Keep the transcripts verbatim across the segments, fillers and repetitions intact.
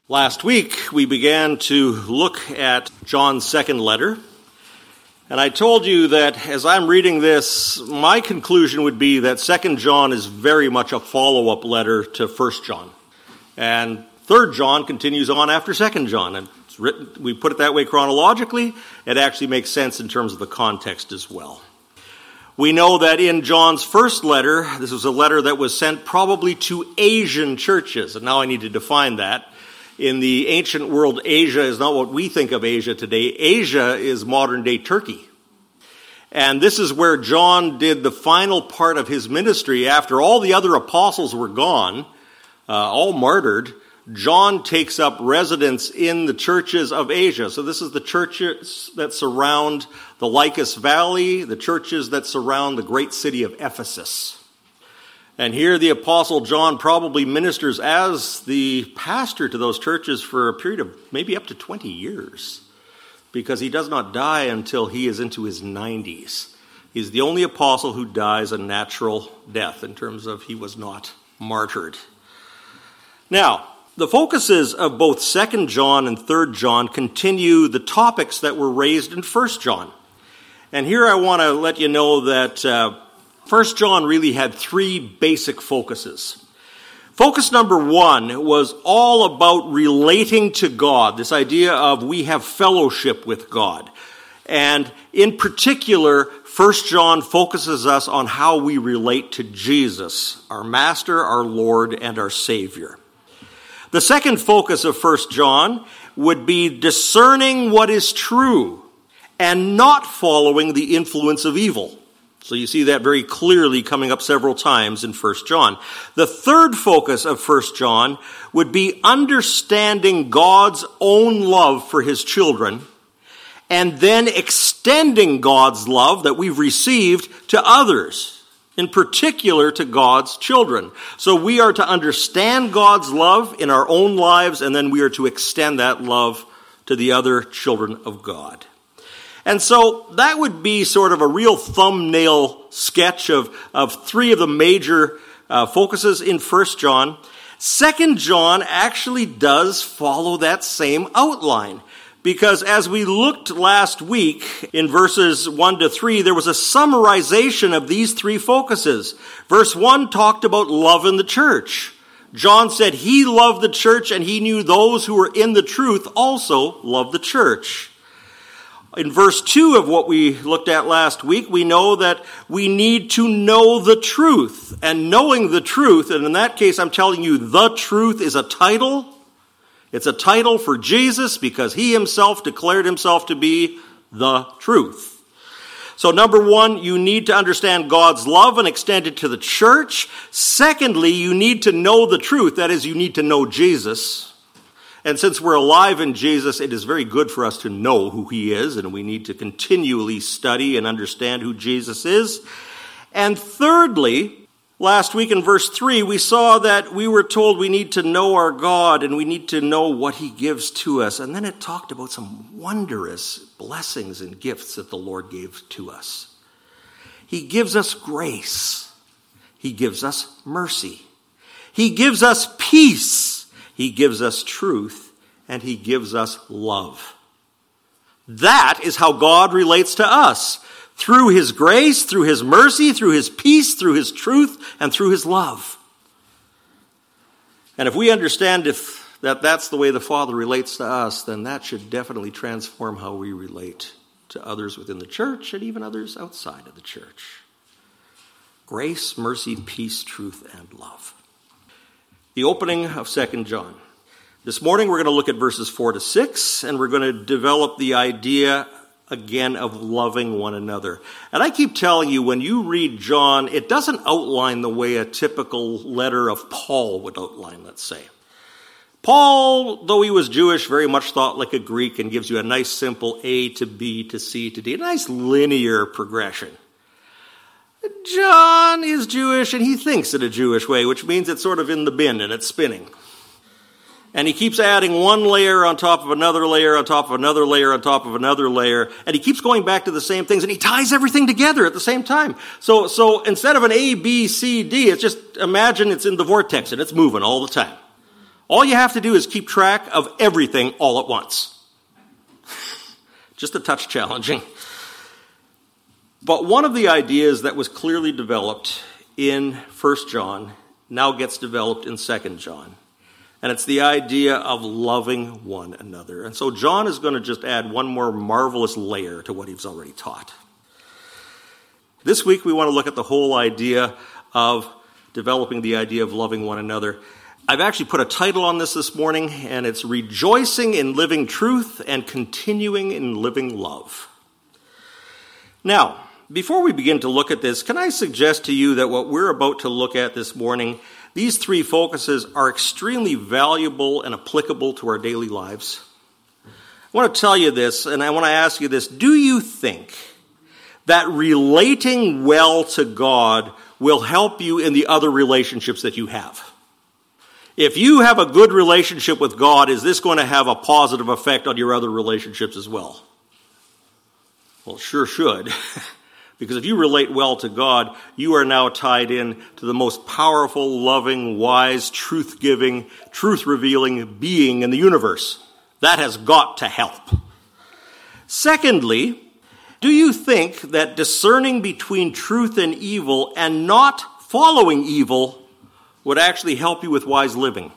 Last week, we began to look at John's second letter, and I told you that as I'm reading this, my conclusion would be that Second John is very much a follow-up letter to First John, and Third John continues on after Second John, and it's written, we put it that way chronologically. It actually makes sense in terms of the context as well. We know that in John's first letter, this was a letter that was sent probably to Asian churches, and now I need to define that. In the ancient world, Asia is not what we think of Asia today. Asia is modern-day Turkey. And this is where John did the final part of his ministry. After all the other apostles were gone, uh, all martyred, John takes up residence in the churches of Asia. So this is the churches that surround the Lycus Valley, the churches that surround the great city of Ephesus. And here the Apostle John probably ministers as the pastor to those churches for a period of maybe up to twenty years, because he does not die until he is into his nineties. He's the only apostle who dies a natural death in terms of he was not martyred. Now, the focuses of both Second John and Third John continue the topics that were raised in First John. And here I want to let you know that uh, First John really had three basic focuses. Focus number one was all about relating to God, this idea of we have fellowship with God. And in particular, First John focuses us on how we relate to Jesus, our Master, our Lord, and our Savior. The second focus of First John would be discerning what is true and not following the influence of evil. So you see that very clearly coming up several times in First John. The third focus of First John would be understanding God's own love for his children and then extending God's love that we've received to others, in particular to God's children. So we are to understand God's love in our own lives, and then we are to extend that love to the other children of God. And so that would be sort of a real thumbnail sketch of, of three of the major uh, focuses in First John. Second John actually does follow that same outline, because as we looked last week in verses one to three, there was a summarization of these three focuses. Verse one talked about love in the church. John said he loved the church, and he knew those who were in the truth also loved the church. In verse two of what we looked at last week, we know that we need to know the truth. And knowing the truth, and in that case I'm telling you, the truth is a title. It's a title for Jesus because he himself declared himself to be the truth. So number one, you need to understand God's love and extend it to the church. Secondly, you need to know the truth. That is, you need to know Jesus. And since we're alive in Jesus, it is very good for us to know who he is, and we need to continually study and understand who Jesus is. And thirdly, last week in verse three, we saw that we were told we need to know our God and we need to know what he gives to us. And then it talked about some wondrous blessings and gifts that the Lord gave to us. He gives us grace. He gives us mercy. He gives us peace. He gives us truth, and he gives us love. That is how God relates to us, through his grace, through his mercy, through his peace, through his truth, and through his love. And if we understand if that that's the way the Father relates to us, then that should definitely transform how we relate to others within the church and even others outside of the church. Grace, mercy, peace, truth, and love. The opening of Second John. This morning we're going to look at verses four to six, and we're going to develop the idea again of loving one another. And I keep telling you, when you read John, it doesn't outline the way a typical letter of Paul would outline, let's say. Paul, though he was Jewish, very much thought like a Greek and gives you a nice simple A to B to C to D, a nice linear progression. John is Jewish, and he thinks in a Jewish way, which means it's sort of in the bin and it's spinning. And he keeps adding one layer on top of another layer on top of another layer on top of another layer, and he keeps going back to the same things, and he ties everything together at the same time. So, so instead of an A, B, C, D, it's just imagine it's in the vortex, and it's moving all the time. All you have to do is keep track of everything all at once. Just a touch challenging. But one of the ideas that was clearly developed in First John now gets developed in Second John. And it's the idea of loving one another. And so John is going to just add one more marvelous layer to what he's already taught. This week we want to look at the whole idea of developing the idea of loving one another. I've actually put a title on this this morning, and it's Rejoicing in Living Truth and Continuing in Living Love. Now, before we begin to look at this, can I suggest to you that what we're about to look at this morning, these three focuses are extremely valuable and applicable to our daily lives? I want to tell you this, and I want to ask you this. Do you think that relating well to God will help you in the other relationships that you have? If you have a good relationship with God, is this going to have a positive effect on your other relationships as well? Well, it sure should. Because if you relate well to God, you are now tied in to the most powerful, loving, wise, truth-giving, truth-revealing being in the universe. That has got to help. Secondly, do you think that discerning between truth and evil and not following evil would actually help you with wise living?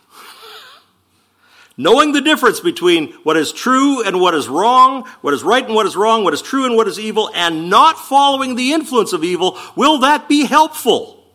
Knowing the difference between what is true and what is wrong, what is right and what is wrong, what is true and what is evil, and not following the influence of evil, will that be helpful?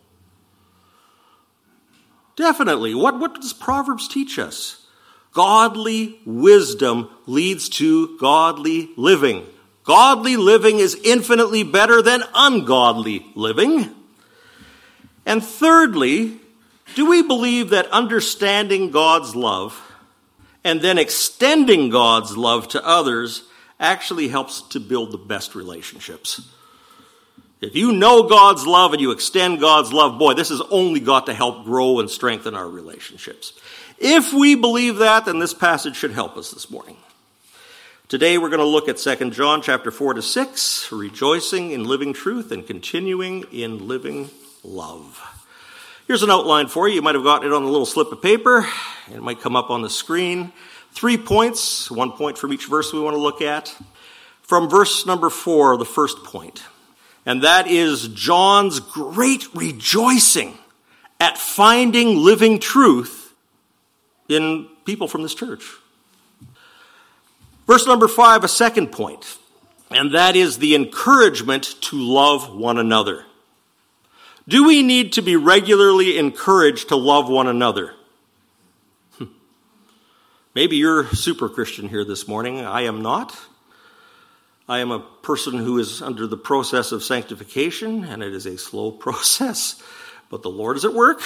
Definitely. What, what does Proverbs teach us? Godly wisdom leads to godly living. Godly living is infinitely better than ungodly living. And thirdly, do we believe that understanding God's love and then extending God's love to others actually helps to build the best relationships? If you know God's love and you extend God's love, boy, this has only got to help grow and strengthen our relationships. If we believe that, then this passage should help us this morning. Today we're going to look at Second John chapter four to six, rejoicing in living truth and continuing in living love. Here's an outline for you. You might have gotten it on a little slip of paper. It might come up on the screen. Three points, one point from each verse we want to look at. From verse number four, the first point. And that is John's great rejoicing at finding living truth in people from this church. Verse number five, a second point. And that is the encouragement to love one another. Do we need to be regularly encouraged to love one another? Maybe you're a super Christian here this morning. I am not. I am a person who is under the process of sanctification, and it is a slow process, but the Lord is at work.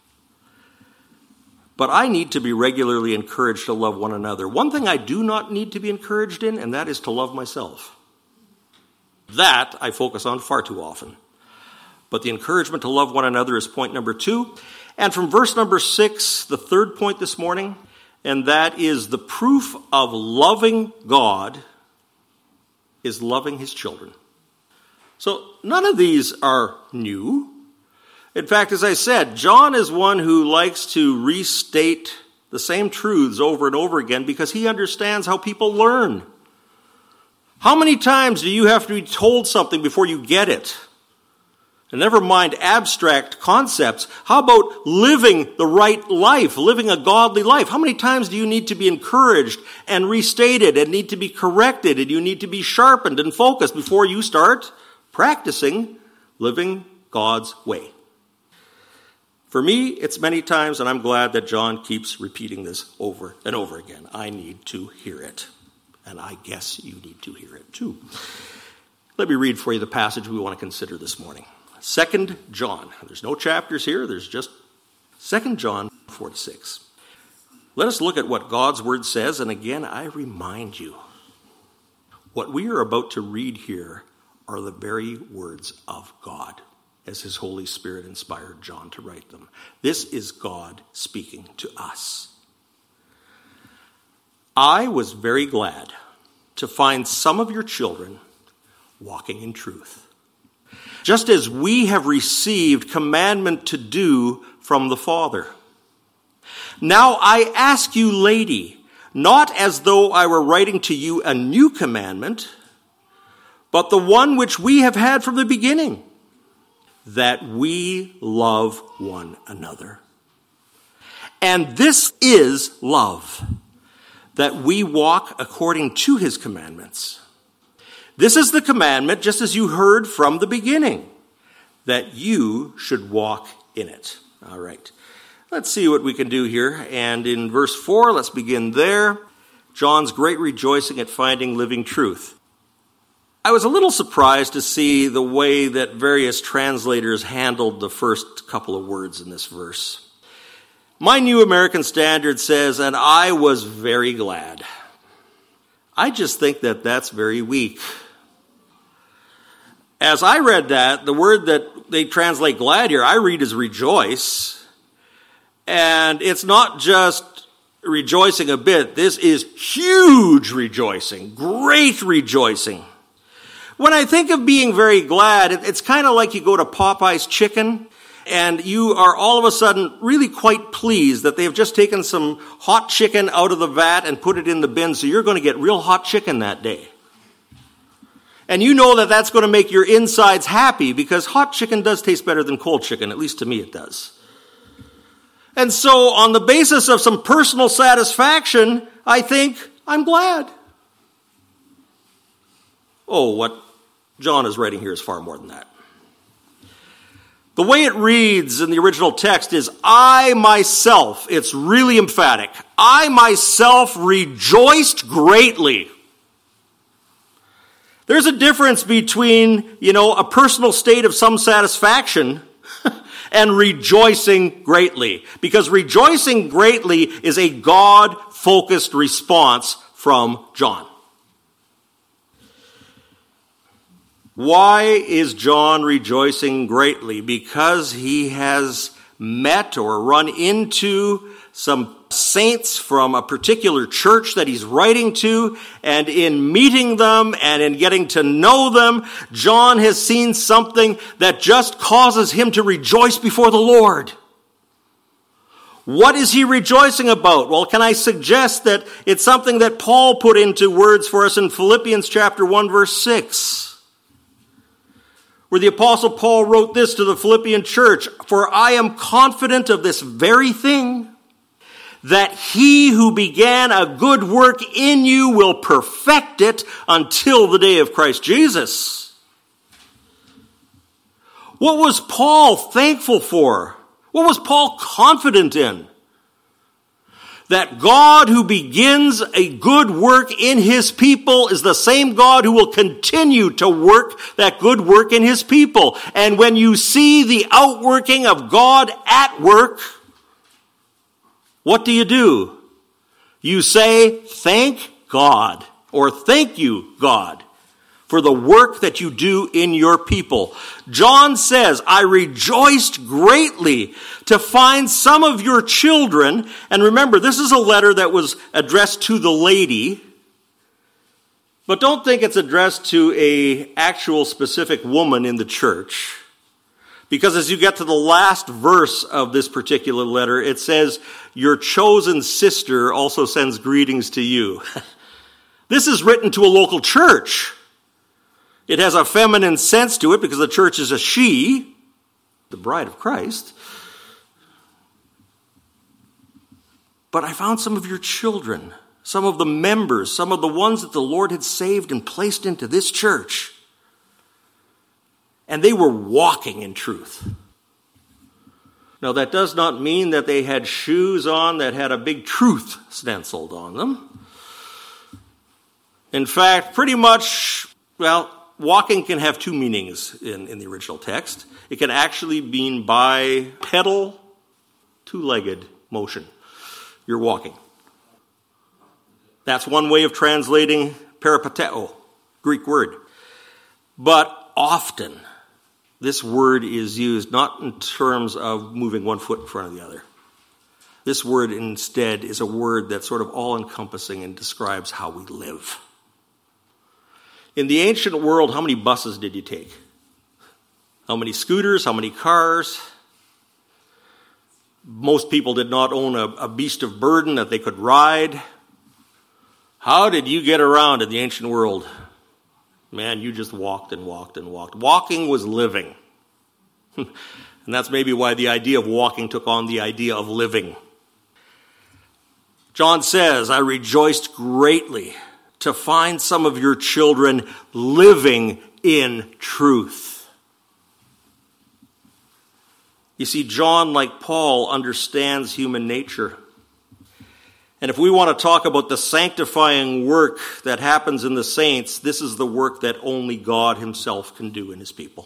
But I need to be regularly encouraged to love one another. One thing I do not need to be encouraged in, and that is to love myself. That I focus on far too often. But the encouragement to love one another is point number two. And from verse number six, the third point this morning, and that is the proof of loving God is loving his children. So none of these are new. In fact, as I said, John is one who likes to restate the same truths over and over again because he understands how people learn. How many times do you have to be told something before you get it? And never mind abstract concepts. How about living the right life, living a godly life? How many times do you need to be encouraged and restated and need to be corrected and you need to be sharpened and focused before you start practicing living God's way? For me, it's many times, and I'm glad that John keeps repeating this over and over again. I need to hear it, and I guess you need to hear it too. Let me read for you the passage we want to consider this morning. Second John. There's no chapters here. There's just Second John four to six. Let us look at what God's word says. And again, I remind you, what we are about to read here are the very words of God, as his Holy Spirit inspired John to write them. This is God speaking to us. I was very glad to find some of your children walking in truth, just as we have received commandment to do from the Father. Now I ask you, lady, not as though I were writing to you a new commandment, but the one which we have had from the beginning, that we love one another. And this is love, that we walk according to his commandments. This is the commandment, just as you heard from the beginning, that you should walk in it. All right. Let's see what we can do here. And in verse four, let's begin there. John's great rejoicing at finding living truth. I was a little surprised to see the way that various translators handled the first couple of words in this verse. My New American Standard says, and I was very glad. I just think that that's very weak. As I read that, the word that they translate glad here, I read as rejoice. And it's not just rejoicing a bit. This is huge rejoicing, great rejoicing. When I think of being very glad, it's kind of like you go to Popeye's Chicken and you are all of a sudden really quite pleased that they've just taken some hot chicken out of the vat and put it in the bin, so you're going to get real hot chicken that day. And you know that that's going to make your insides happy because hot chicken does taste better than cold chicken, at least to me it does. And so on the basis of some personal satisfaction, I think, I'm glad. Oh, what John is writing here is far more than that. The way it reads in the original text is, I myself, it's really emphatic, I myself rejoiced greatly. There's a difference between, you know, a personal state of some satisfaction and rejoicing greatly. Because rejoicing greatly is a God-focused response from John. Why is John rejoicing greatly? Because he has met or run into some saints from a particular church that he's writing to, and in meeting them and in getting to know them, John has seen something that just causes him to rejoice before the Lord. What is he rejoicing about? Well, can I suggest that it's something that Paul put into words for us in Philippians chapter one, verse six. Where the Apostle Paul wrote this to the Philippian church, for I am confident of this very thing, that he who began a good work in you will perfect it until the day of Christ Jesus. What was Paul thankful for? What was Paul confident in? That God who begins a good work in his people is the same God who will continue to work that good work in his people. And when you see the outworking of God at work, what do you do? You say, thank God, or thank you, God, for the work that you do in your people. John says, I rejoiced greatly to find some of your children, and remember, this is a letter that was addressed to the lady, but don't think it's addressed to an actual specific woman in the church. Because as you get to the last verse of this particular letter, it says, your chosen sister also sends greetings to you. This is written to a local church. It has a feminine sense to it because the church is a she, the bride of Christ. But I found some of your children, some of the members, some of the ones that the Lord had saved and placed into this church. And they were walking in truth. Now, that does not mean that they had shoes on that had a big truth stenciled on them. In fact, pretty much, well, walking can have two meanings in, in the original text. It can actually mean by pedal, two-legged motion. You're walking. That's one way of translating peripateo, Greek word. But often, this word is used not in terms of moving one foot in front of the other. This word instead is a word that's sort of all-encompassing and describes how we live. In the ancient world, how many buses did you take? How many scooters? How many cars? Most people did not own a, a beast of burden that they could ride. How did you get around in the ancient world? Man, you just walked and walked and walked. Walking was living. And that's maybe why the idea of walking took on the idea of living. John says, I rejoiced greatly to find some of your children living in truth. You see, John, like Paul, understands human nature. And if we want to talk about the sanctifying work that happens in the saints, this is the work that only God himself can do in his people.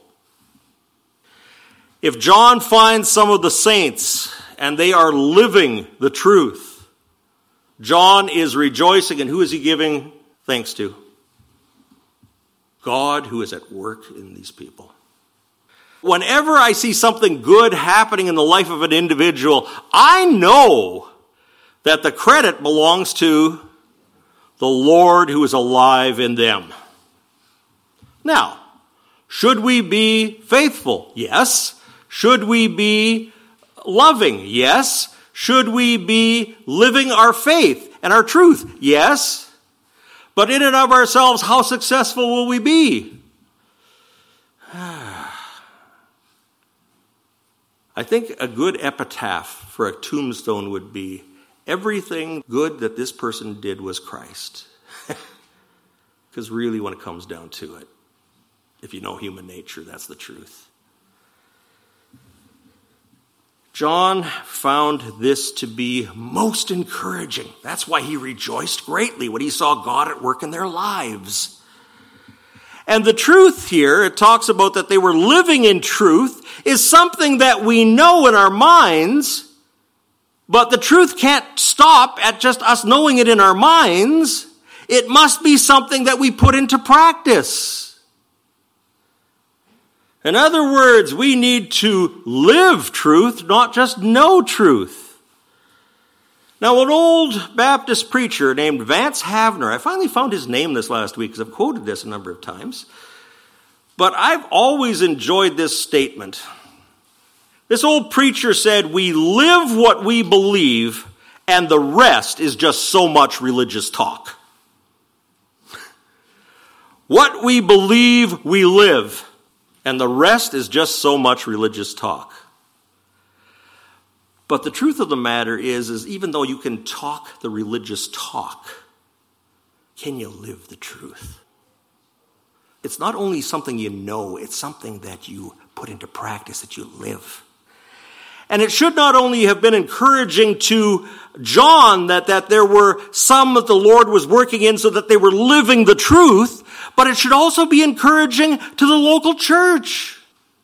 If John finds some of the saints and they are living the truth, John is rejoicing, and who is he giving thanks to? God, who is at work in these people. Whenever I see something good happening in the life of an individual, I know that the credit belongs to the Lord who is alive in them. Now, should we be faithful? Yes. Should we be loving? Yes. Should we be living our faith and our truth? Yes. But in and of ourselves, how successful will we be? I think a good epitaph for a tombstone would be, everything good that this person did was Christ. Because really, when it comes down to it, if you know human nature, that's the truth. John found this to be most encouraging. That's why he rejoiced greatly when he saw God at work in their lives. And the truth here, it talks about that they were living in truth, is something that we know in our minds, but the truth can't stop at just us knowing it in our minds. It must be something that we put into practice. In other words, we need to live truth, not just know truth. Now, an old Baptist preacher named Vance Havner, I finally found his name this last week because I've quoted this a number of times, but I've always enjoyed this statement. This old preacher said, we live what we believe, and the rest is just so much religious talk. What we believe, we live, and the rest is just so much religious talk. But the truth of the matter is, is even though you can talk the religious talk, can you live the truth? It's not only something you know, it's something that you put into practice, that you live. And it should not only have been encouraging to John that, that there were some that the Lord was working in so that they were living the truth, but it should also be encouraging to the local church.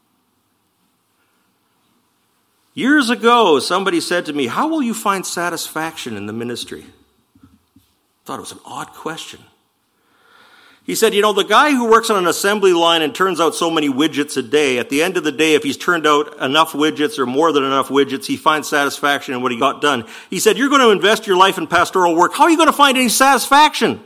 Years ago, somebody said to me, how will you find satisfaction in the ministry? I thought it was an odd question. He said, you know, the guy who works on an assembly line and turns out so many widgets a day, at the end of the day, if he's turned out enough widgets or more than enough widgets, he finds satisfaction in what he got done. He said, you're going to invest your life in pastoral work. How are you going to find any satisfaction?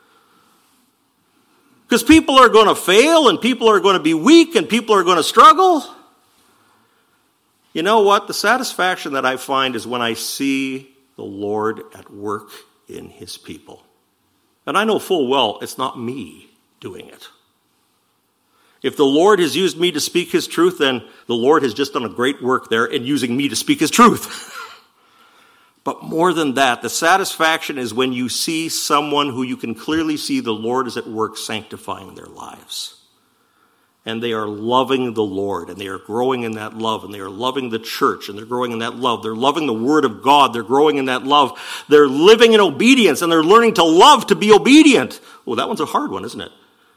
Because people are going to fail, and people are going to be weak, and people are going to struggle. You know what? The satisfaction that I find is when I see the Lord at work in his people. And I know full well it's not me doing it. If the Lord has used me to speak his truth, then the Lord has just done a great work there in using me to speak his truth. But more than that, the satisfaction is when you see someone who you can clearly see the Lord is at work sanctifying their lives. And they are loving the Lord, and they are growing in that love, and they are loving the church, and they're growing in that love. They're loving the Word of God. They're growing in that love. They're living in obedience, and they're learning to love to be obedient. Oh, that one's a hard one, isn't it?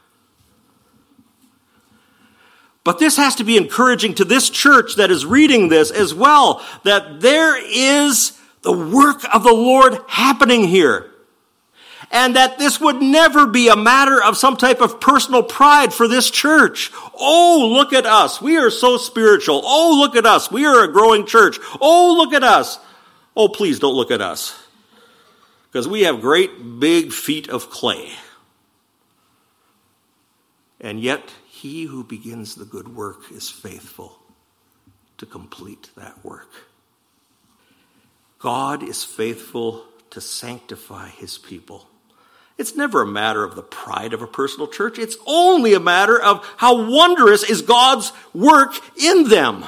But this has to be encouraging to this church that is reading this as well, that there is the work of the Lord happening here. And that this would never be a matter of some type of personal pride for this church. Oh, look at us. We are so spiritual. Oh, look at us. We are a growing church. Oh, look at us. Oh, please don't look at us. Because we have great big feet of clay. And yet, he who begins the good work is faithful to complete that work. God is faithful to sanctify his people. It's never a matter of the pride of a personal church. It's only a matter of how wondrous is God's work in them.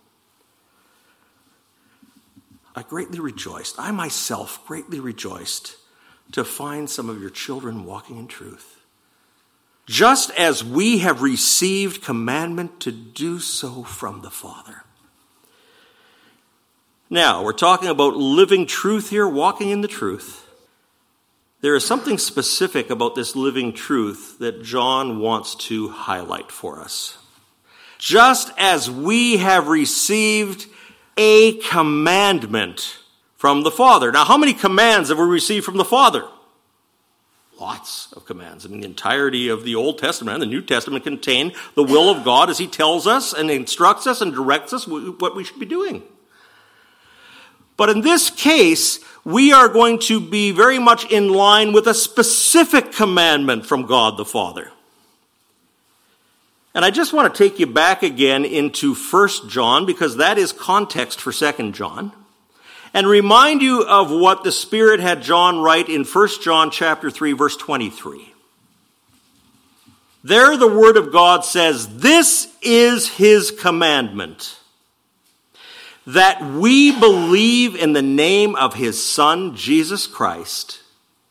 I greatly rejoiced, I myself greatly rejoiced to find some of your children walking in truth. Just as we have received commandment to do so from the Father. Now, we're talking about living truth here, walking in the truth. There is something specific about this living truth that John wants to highlight for us. Just as we have received a commandment from the Father. Now, how many commands have we received from the Father? Lots of commands. I mean, the entirety of the Old Testament and the New Testament contain the will of God as he tells us and instructs us and directs us what we should be doing. But in this case, we are going to be very much in line with a specific commandment from God the Father. And I just want to take you back again into First John, because that is context for Second John, and remind you of what the Spirit had John write in First John chapter three, verse twenty-three. There the Word of God says, "This is his commandment, that we believe in the name of his Son, Jesus Christ,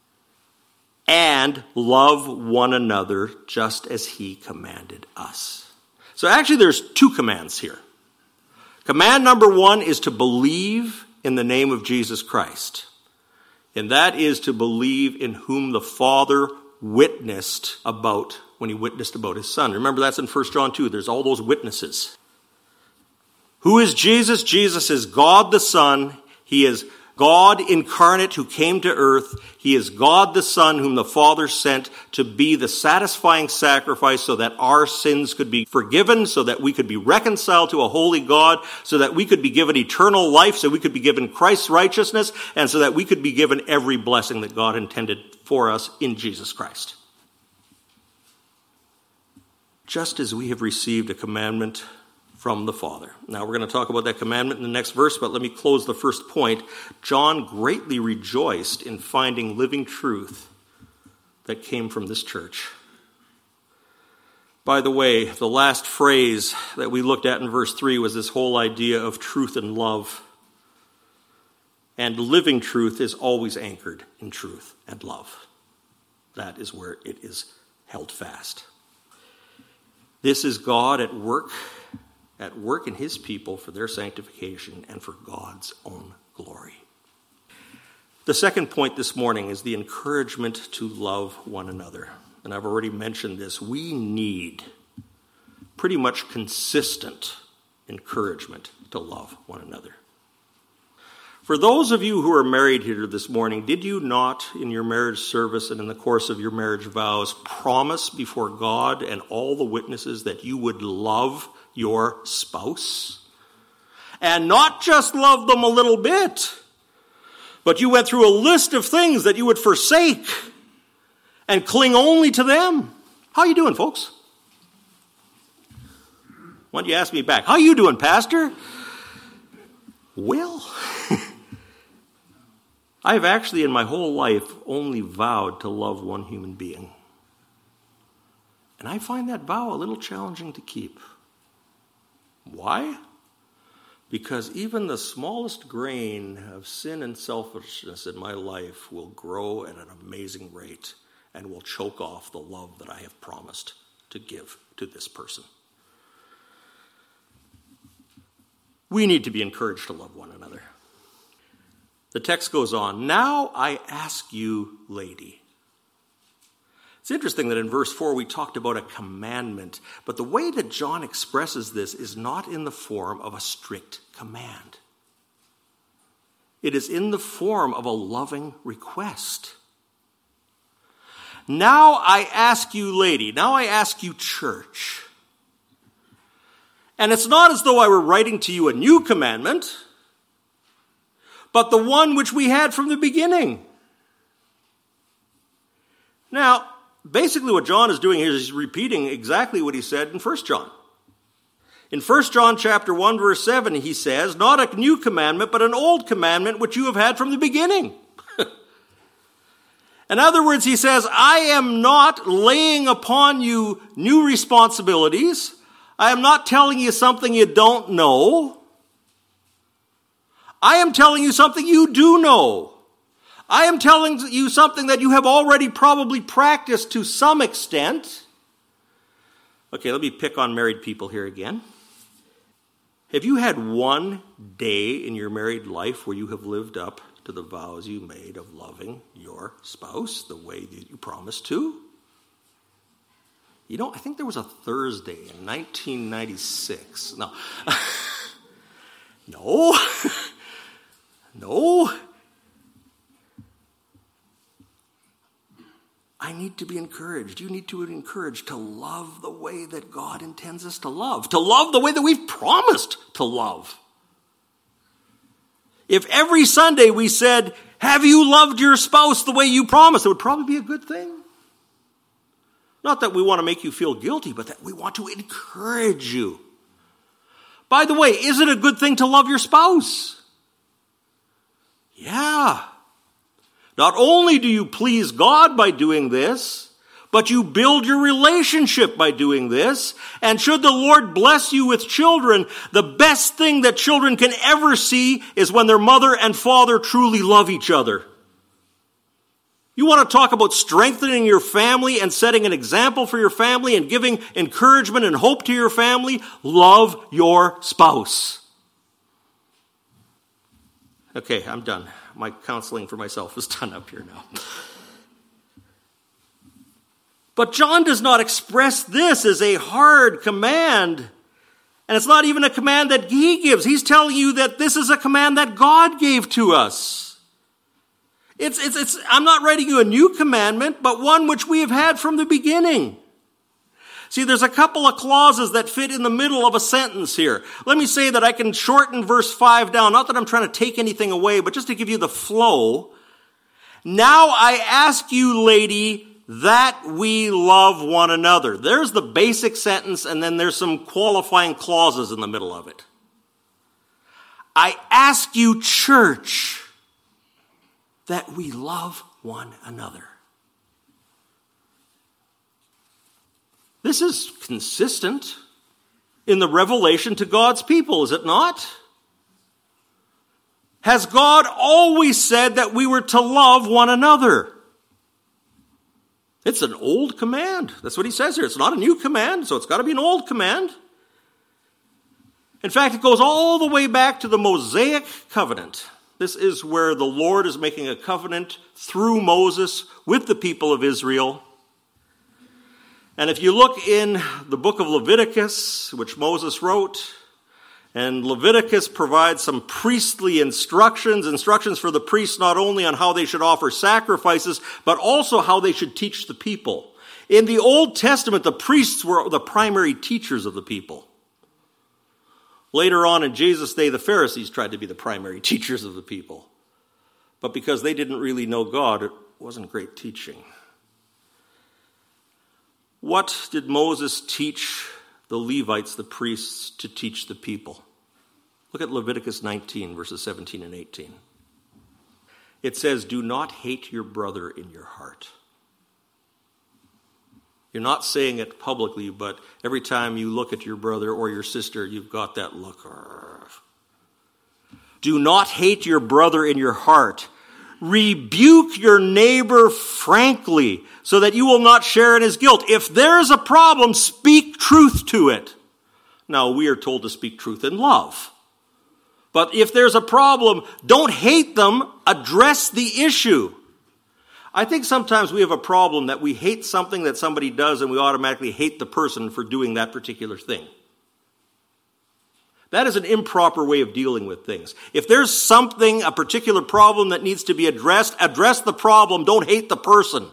and love one another just as he commanded us." So actually there's two commands here. Command number one is to believe in the name of Jesus Christ. And that is to believe in whom the Father witnessed about when he witnessed about his Son. Remember, that's in First John two. There's all those witnesses. Who is Jesus? Jesus is God the Son. He is God incarnate who came to earth. He is God the Son whom the Father sent to be the satisfying sacrifice so that our sins could be forgiven, so that we could be reconciled to a holy God, so that we could be given eternal life, so we could be given Christ's righteousness, and so that we could be given every blessing that God intended for us in Jesus Christ. Just as we have received a commandment from the Father. Now we're going to talk about that commandment in the next verse, but let me close the first point. John greatly rejoiced in finding living truth that came from this church. By the way, the last phrase that we looked at in verse three was this whole idea of truth and love. And living truth is always anchored in truth and love. That is where it is held fast. This is God at work at work in his people for their sanctification and for God's own glory. The second point this morning is the encouragement to love one another. And I've already mentioned this. We need pretty much consistent encouragement to love one another. For those of you who are married here this morning, did you not, in your marriage service and in the course of your marriage vows, promise before God and all the witnesses that you would love your spouse? And not just love them a little bit, but you went through a list of things that you would forsake and cling only to them. How you doing, folks? Why don't you ask me back? How you doing, Pastor? Well, I have actually in my whole life only vowed to love one human being. And I find that vow a little challenging to keep. Why? Because even the smallest grain of sin and selfishness in my life will grow at an amazing rate and will choke off the love that I have promised to give to this person. We need to be encouraged to love one another. The text goes on, "Now I ask you, lady." It's interesting that in verse four we talked about a commandment, but the way that John expresses this is not in the form of a strict command. It is in the form of a loving request. "Now I ask you, lady." Now I ask you, church. And it's not as though I were writing to you a new commandment, but the one which we had from the beginning. Now, basically what John is doing here is he's repeating exactly what he said in First John. In First John chapter one, verse seven, he says, not a new commandment, but an old commandment which you have had from the beginning. In other words, he says, I am not laying upon you new responsibilities. I am not telling you something you don't know. I am telling you something you do know. I am telling you something that you have already probably practiced to some extent. Okay, let me pick on married people here again. Have you had one day in your married life where you have lived up to the vows you made of loving your spouse the way that you promised to? You know, I think there was a Thursday in nineteen ninety-six. No. no. no. I need to be encouraged. You need to be encouraged to love the way that God intends us to love. To love the way that we've promised to love. If every Sunday we said, have you loved your spouse the way you promised, it would probably be a good thing. Not that we want to make you feel guilty, but that we want to encourage you. By the way, is it a good thing to love your spouse? Yeah. Not only do you please God by doing this, but you build your relationship by doing this. And should the Lord bless you with children, the best thing that children can ever see is when their mother and father truly love each other. You want to talk about strengthening your family and setting an example for your family and giving encouragement and hope to your family? Love your spouse. Okay, I'm done. My counseling for myself is done up here now. But John does not express this as a hard command. And it's not even a command that he gives. He's telling you that this is a command that God gave to us. It's, it's, it's, I'm not writing you a new commandment, but one which we have had from the beginning. See, there's a couple of clauses that fit in the middle of a sentence here. Let me say that I can shorten verse five down. Not that I'm trying to take anything away, but just to give you the flow. Now I ask you, lady, that we love one another. There's the basic sentence, and then there's some qualifying clauses in the middle of it. I ask you, church, that we love one another. This is consistent in the revelation to God's people, is it not? Has God always said that we were to love one another? It's an old command. That's what he says here. It's not a new command, so it's got to be an old command. In fact, it goes all the way back to the Mosaic covenant. This is where the Lord is making a covenant through Moses with the people of Israel. And if you look in the book of Leviticus, which Moses wrote, and Leviticus provides some priestly instructions, instructions for the priests not only on how they should offer sacrifices, but also how they should teach the people. In the Old Testament, the priests were the primary teachers of the people. Later on in Jesus' day, the Pharisees tried to be the primary teachers of the people. But because they didn't really know God, it wasn't great teaching. What did Moses teach the Levites, the priests, to teach the people? Look at Leviticus nineteen, verses seventeen and eighteen. It says, do not hate your brother in your heart. You're not saying it publicly, but every time you look at your brother or your sister, you've got that look. Do not hate your brother in your heart. Rebuke your neighbor frankly, so that you will not share in his guilt. If there is a problem, speak truth to it. Now, we are told to speak truth in love. But if there's a problem, don't hate them, address the issue. I think sometimes we have a problem that we hate something that somebody does and we automatically hate the person for doing that particular thing. That is an improper way of dealing with things. If there's something, a particular problem that needs to be addressed, address the problem, don't hate the person.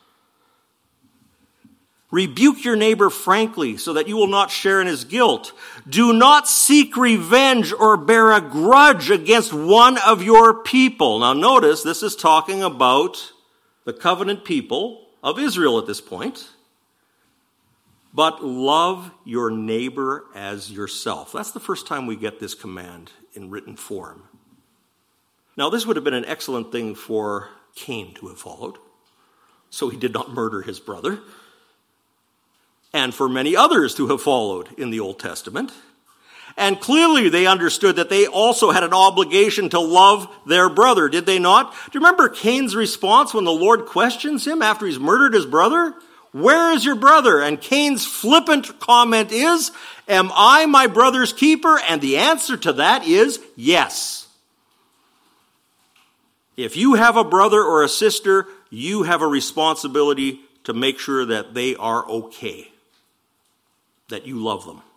Rebuke your neighbor frankly so that you will not share in his guilt. Do not seek revenge or bear a grudge against one of your people. Now notice, this is talking about the covenant people of Israel at this point. But love your neighbor as yourself. That's the first time we get this command in written form. Now, this would have been an excellent thing for Cain to have followed, so he did not murder his brother, and for many others to have followed in the Old Testament. And clearly they understood that they also had an obligation to love their brother, did they not? Do you remember Cain's response when the Lord questions him after he's murdered his brother? Where is your brother? And Cain's flippant comment is, am I my brother's keeper? And the answer to that is yes. If you have a brother or a sister, you have a responsibility to make sure that they are okay, that you love them.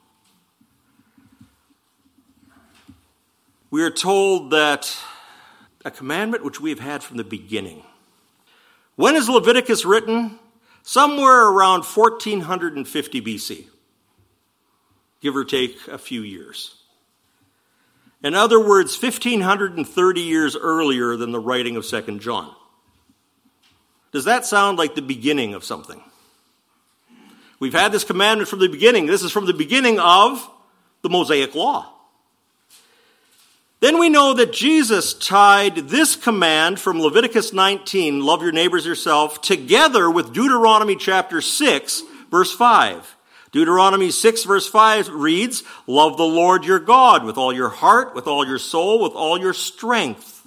We are told that a commandment which we have had from the beginning. When is Leviticus written? Somewhere around fourteen fifty B C, give or take a few years. In other words, fifteen thirty years earlier than the writing of Second John. Does that sound like the beginning of something? We've had this commandment from the beginning. This is from the beginning of the Mosaic Law. Then we know that Jesus tied this command from Leviticus nineteen, love your neighbors yourself, together with Deuteronomy chapter six, verse five. Deuteronomy six, verse five reads, love the Lord your God with all your heart, with all your soul, with all your strength.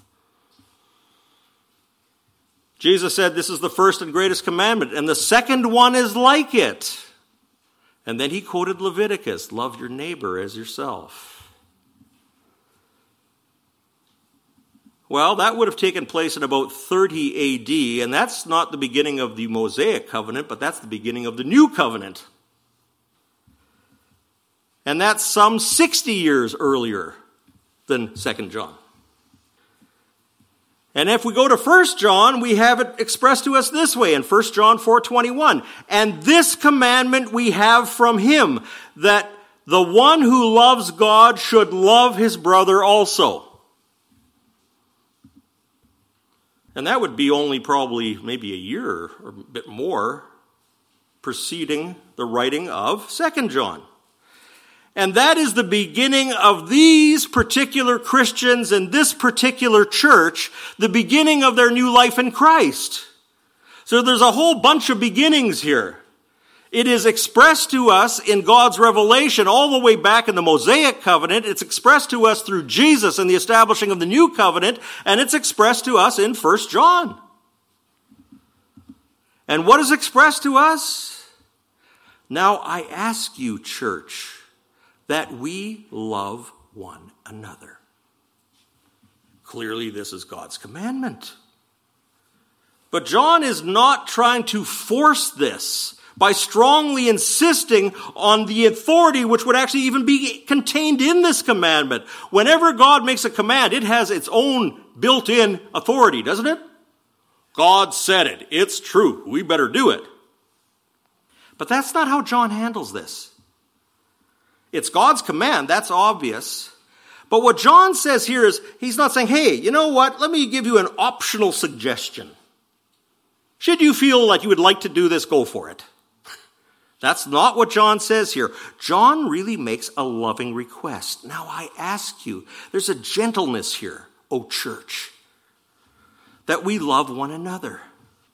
Jesus said this is the first and greatest commandment, and the second one is like it. And then he quoted Leviticus, love your neighbor as yourself. Well, that would have taken place in about thirty A D, and that's not the beginning of the Mosaic covenant, but that's the beginning of the new covenant. And that's some sixty years earlier than Second John. And if we go to First John, we have it expressed to us this way in First John four twenty-one. And this commandment we have from him, that the one who loves God should love his brother also. And that would be only probably maybe a year or a bit more preceding the writing of Second John. And that is the beginning of these particular Christians and this particular church, the beginning of their new life in Christ. So there's a whole bunch of beginnings here. It is expressed to us in God's revelation all the way back in the Mosaic covenant. It's expressed to us through Jesus and the establishing of the new covenant, and it's expressed to us in First John. And what is expressed to us? Now I ask you, church, that we love one another. Clearly, this is God's commandment. But John is not trying to force this by strongly insisting on the authority which would actually even be contained in this commandment. Whenever God makes a command, it has its own built-in authority, doesn't it? God said it. It's true. We better do it. But that's not how John handles this. It's God's command, that's obvious. But what John says here is, he's not saying, hey, you know what? Let me give you an optional suggestion. Should you feel like you would like to do this, go for it. That's not what John says here. John really makes a loving request. Now I ask you, there's a gentleness here, O church, that we love one another.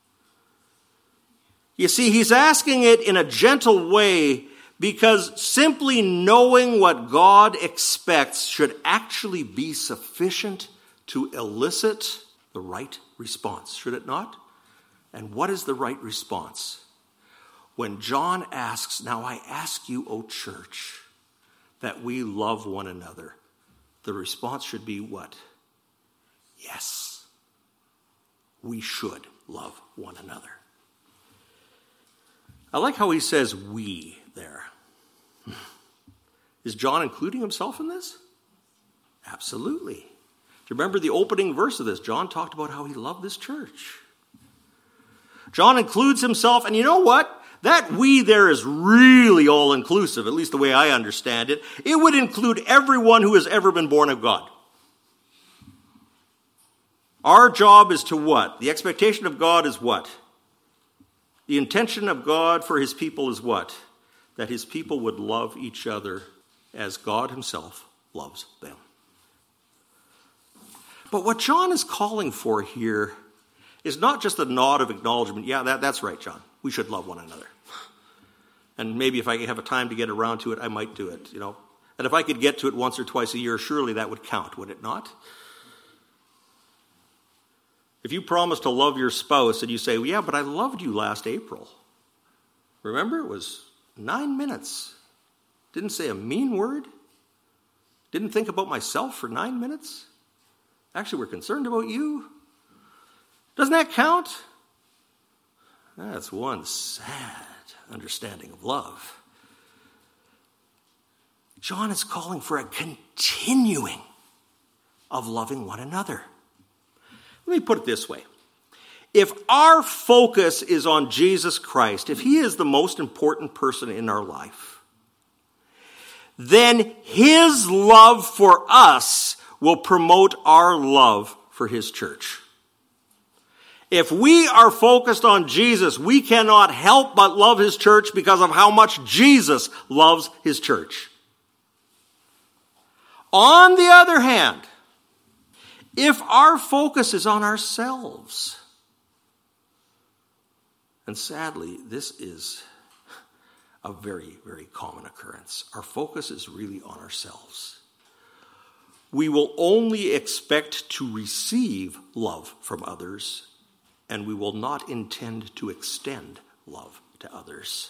You see, he's asking it in a gentle way because simply knowing what God expects should actually be sufficient to elicit the right response, should it not? And what is the right response? When John asks, now I ask you, O church, that we love one another, the response should be what? Yes, we should love one another. I like how he says we there. Is John including himself in this? Absolutely. Do you remember the opening verse of this? John talked about how he loved this church. John includes himself, and you know what? That we there is really all-inclusive, at least the way I understand it. It would include everyone who has ever been born of God. Our job is to what? The expectation of God is what? The intention of God for his people is what? that his people would love each other as God himself loves them. But what John is calling for here is not just a nod of acknowledgement. Yeah, that, that's right, John. We should love one another. And maybe if I have a time to get around to it, I might do it, you know. And if I could get to it once or twice a year, surely that would count, would it not? If you promise to love your spouse and you say, well, yeah, but I loved you last April. Remember, it was nine minutes. Didn't say a mean word. Didn't think about myself for nine minutes. Actually, we're concerned about you. Doesn't that count? That's one sad understanding of love. John is calling for a continuing of loving one another. Let me put it this way. If our focus is on Jesus Christ, if he is the most important person in our life, then his love for us will promote our love for his church. If we are focused on Jesus, we cannot help but love his church because of how much Jesus loves his church. On the other hand, if our focus is on ourselves, and sadly, this is a very, very common occurrence. Our focus is really on ourselves. We will only expect to receive love from others, and we will not intend to extend love to others.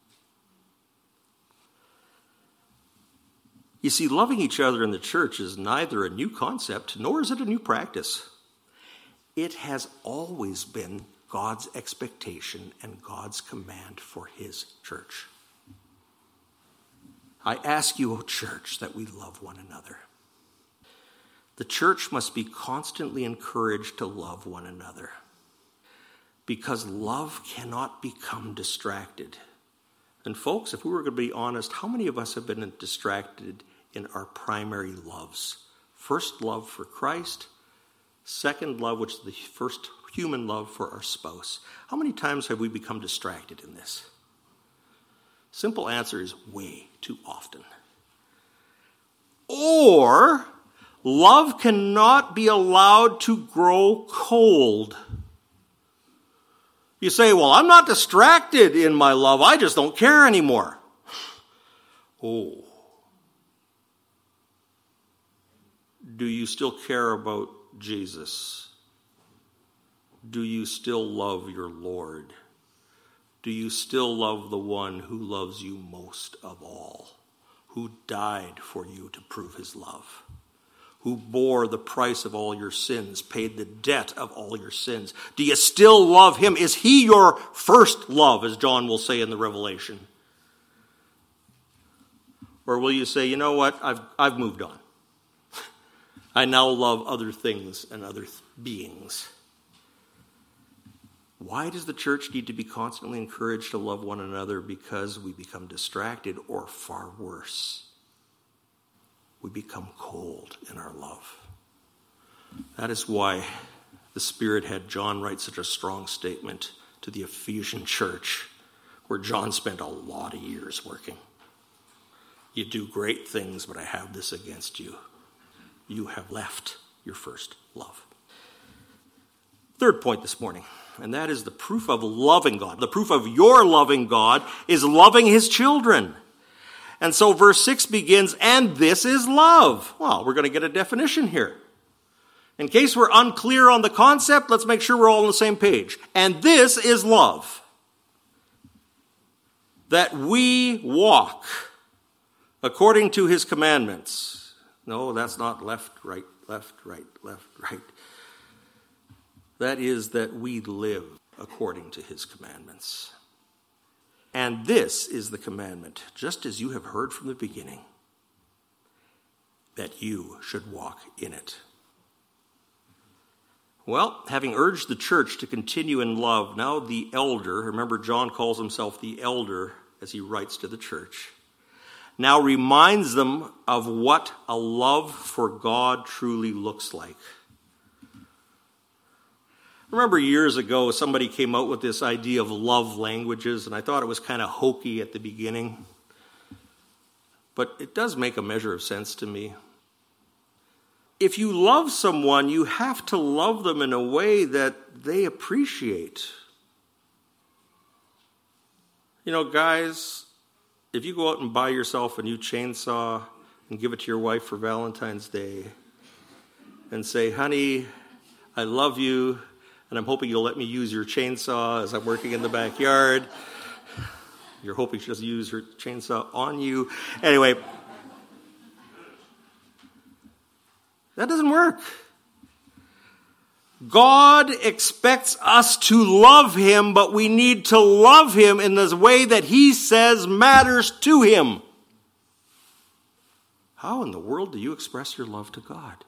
You see, loving each other in the church is neither a new concept, nor is it a new practice. It has always been God's expectation and God's command for his church. I ask you, O church, that we love one another. The church must be constantly encouraged to love one another, because love cannot become distracted. And folks, if we were going to be honest, how many of us have been distracted in our primary loves? First, love for Christ. Second, love, which is the first human love for our spouse. How many times have we become distracted in this? Simple answer is way too often. Or, love cannot be allowed to grow cold. You say, well, I'm not distracted in my love. I just don't care anymore. Oh. Do you still care about Jesus? Do you still love your Lord? Do you still love the one who loves you most of all, who died for you to prove his love, who bore the price of all your sins, paid the debt of all your sins? Do you still love him? Is he your first love, as John will say in the Revelation? Or will you say, you know what, I've, I've moved on. I now love other things and other th- beings. Why does the church need to be constantly encouraged to love one another? Because we become distracted, or far worse, we become cold in our love. That is why the Spirit had John write such a strong statement to the Ephesian church, where John spent a lot of years working. You do great things, but I have this against you. You have left your first love. Third point this morning, and that is the proof of loving God. The proof of your loving God is loving his children. And so verse six begins, and this is love. Well, we're going to get a definition here. In case we're unclear on the concept, let's make sure we're all on the same page. And this is love, that we walk according to his commandments. No, that's not left, right, left, right, left, right. That is that we live according to his commandments. And this is the commandment, just as you have heard from the beginning, that you should walk in it. Well, having urged the church to continue in love, now the elder, remember John calls himself the elder as he writes to the church, now reminds them of what a love for God truly looks like. Remember years ago, somebody came out with this idea of love languages, and I thought it was kind of hokey at the beginning. but it does make a measure of sense to me. If you love someone, you have to love them in a way that they appreciate. You know, guys, if you go out and buy yourself a new chainsaw and give it to your wife for Valentine's Day and say, honey, I love you, and I'm hoping you'll let me use your chainsaw as I'm working in the backyard. You're hoping she'll use her chainsaw on you. Anyway, that doesn't work. God expects us to love him, but we need to love him in the way that he says matters to him. How in the world do you express your love to God?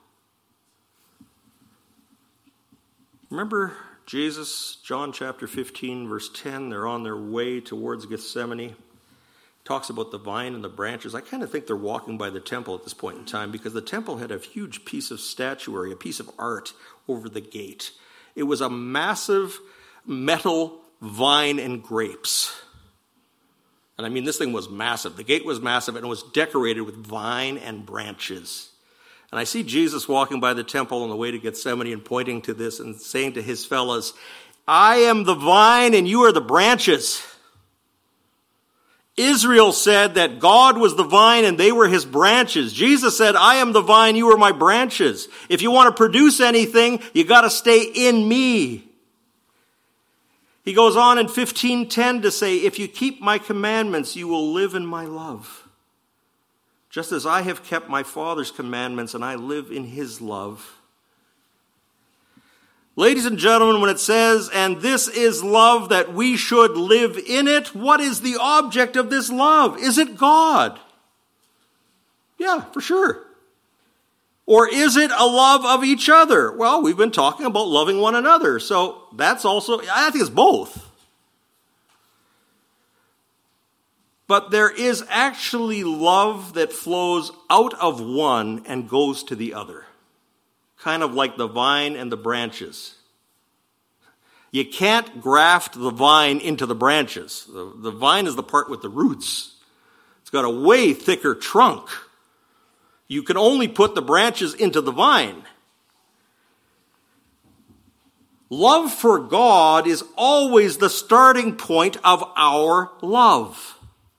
Remember Jesus, John chapter fifteen, verse ten, they're on their way towards Gethsemane. Talks about the vine and the branches. I kind of think they're walking by the temple at this point in time because the temple had a huge piece of statuary, a piece of art over the gate. It was a massive metal vine and grapes. And I mean, this thing was massive. The gate was massive and it was decorated with vine and branches. And I see Jesus walking by the temple on the way to Gethsemane and pointing to this and saying to his fellows, I am the vine and you are the branches. Israel said that God was the vine and they were his branches. Jesus said, I am the vine, you are my branches. If you want to produce anything, you got to stay in me. He goes on in fifteen ten to say, if you keep my commandments, you will live in my love. Just as I have kept my Father's commandments and I live in his love. Ladies and gentlemen, when it says, and this is love that we should live in it, what is the object of this love? Is it God? Yeah, for sure. Or is it a love of each other? Well, we've been talking about loving one another, so that's also, I think it's both. But there is actually love that flows out of one and goes to the other. Kind of like the vine and the branches. You can't graft the vine into the branches. The, the vine is the part with the roots. It's got a way thicker trunk. You can only put the branches into the vine. Love for God is always the starting point of our love.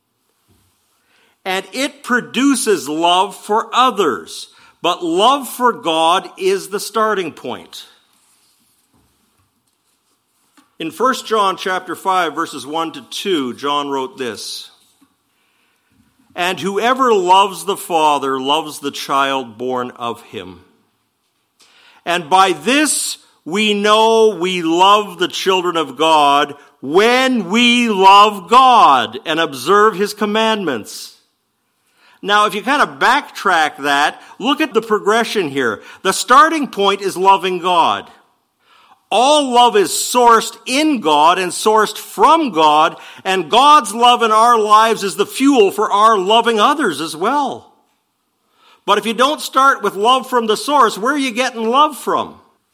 And it produces love for others. But love for God is the starting point. In First John chapter five, verses one to two, John wrote this. And whoever loves the Father loves the child born of him. And by this we know we love the children of God when we love God and observe his commandments. Now, if you kind of backtrack that, look at the progression here. The starting point is loving God. All love is sourced in God and sourced from God, and God's love in our lives is the fuel for our loving others as well. But if you don't start with love from the source, where are you getting love from?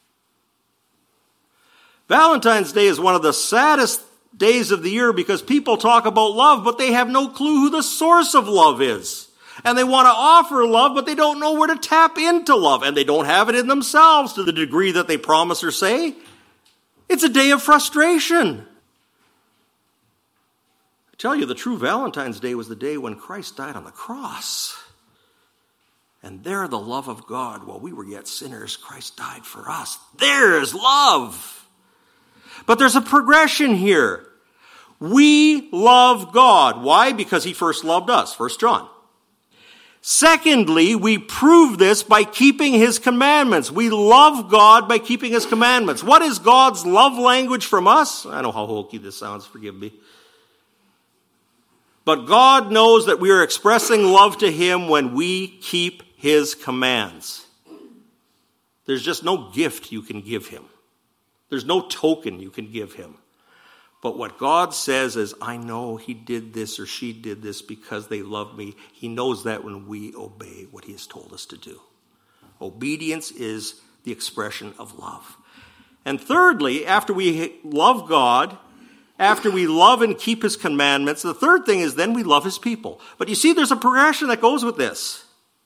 Valentine's Day is one of the saddest days of the year because people talk about love, but they have no clue who the source of love is. And they want to offer love, but they don't know where to tap into love. And they don't have it in themselves to the degree that they promise or say. It's a day of frustration. I tell you, the true Valentine's Day was the day when Christ died on the cross. And there the love of God, while we were yet sinners, Christ died for us. There's love. But there's a progression here. We love God. Why? Because he first loved us. First John. Secondly, we prove this by keeping his commandments. We love God by keeping his commandments. What is God's love language from us? I know how hokey this sounds, forgive me. But God knows that we are expressing love to him when we keep his commands. There's just no gift you can give him. There's no token you can give him. But what God says is, I know he did this or she did this because they love me. He knows that when we obey what he has told us to do. Obedience is the expression of love. And thirdly, after we love God After we love and keep his commandments, the third thing is then we love his people. But you see, there's a progression that goes with this.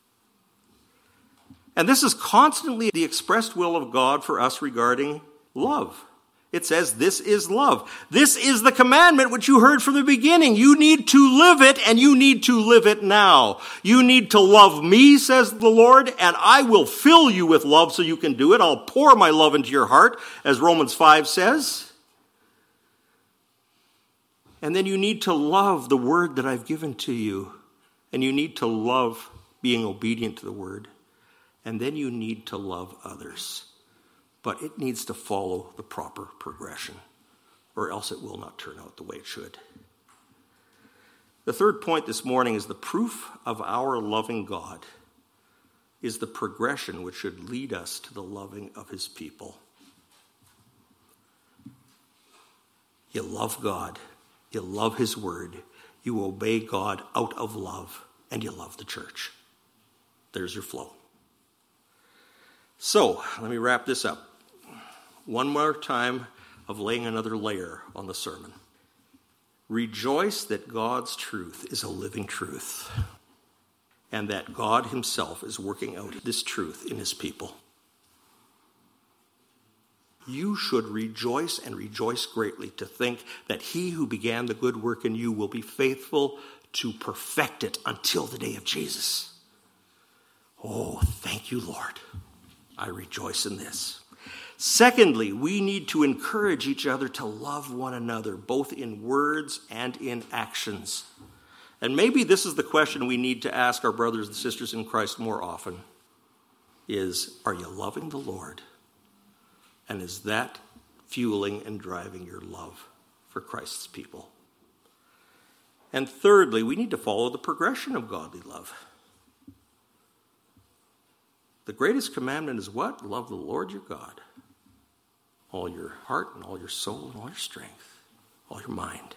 And this is constantly the expressed will of God for us regarding love. It says, this is love. This is the commandment which you heard from the beginning. You need to live it, and you need to live it now. You need to love me, says the Lord, and I will fill you with love so you can do it. I'll pour my love into your heart, as Romans five says. And then you need to love the word that I've given to you. And you need to love being obedient to the word. And then you need to love others. But it needs to follow the proper progression, or else it will not turn out the way it should. The third point this morning is the proof of our loving God is the progression which should lead us to the loving of his people. You love God. You love his word. You obey God out of love, and you love the church. There's your flow. So, let me wrap this up. One more time of laying another layer on the sermon. Rejoice that God's truth is a living truth, and that God himself is working out this truth in his people. You should rejoice and rejoice greatly to think that he who began the good work in you will be faithful to perfect it until the day of Jesus. Oh, thank you, Lord. I rejoice in this. Secondly, we need to encourage each other to love one another, both in words and in actions. And maybe this is the question we need to ask our brothers and sisters in Christ more often, is, are you loving the Lord? And is that fueling and driving your love for Christ's people? And thirdly, we need to follow the progression of godly love. The greatest commandment is what? Love the Lord your God. All your heart and all your soul and all your strength, all your mind.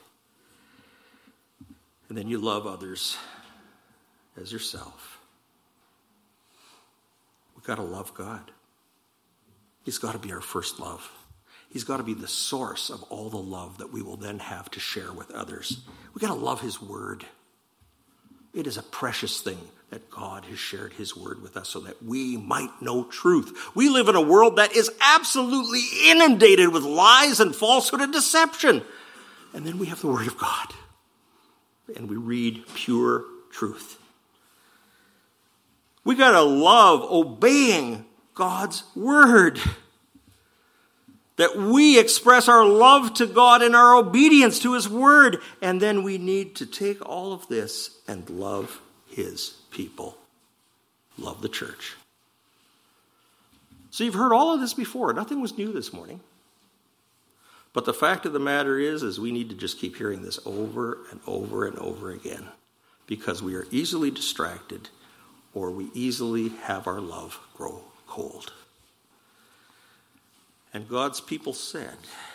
And then you love others as yourself. We've got to love God. He's got to be our first love. He's got to be the source of all the love that we will then have to share with others. We've got to love his word. It is a precious thing that God has shared his word with us so that we might know truth. We live in a world that is absolutely inundated with lies and falsehood and deception. And then we have the word of God. And we read pure truth. We got to love obeying God's word. That we express our love to God in our obedience to his word. And then we need to take all of this and love his people. Love the church. So you've heard all of this before. Nothing was new this morning. But the fact of the matter is, is we need to just keep hearing this over and over and over again. Because we are easily distracted, or we easily have our love grow cold. And God's people said,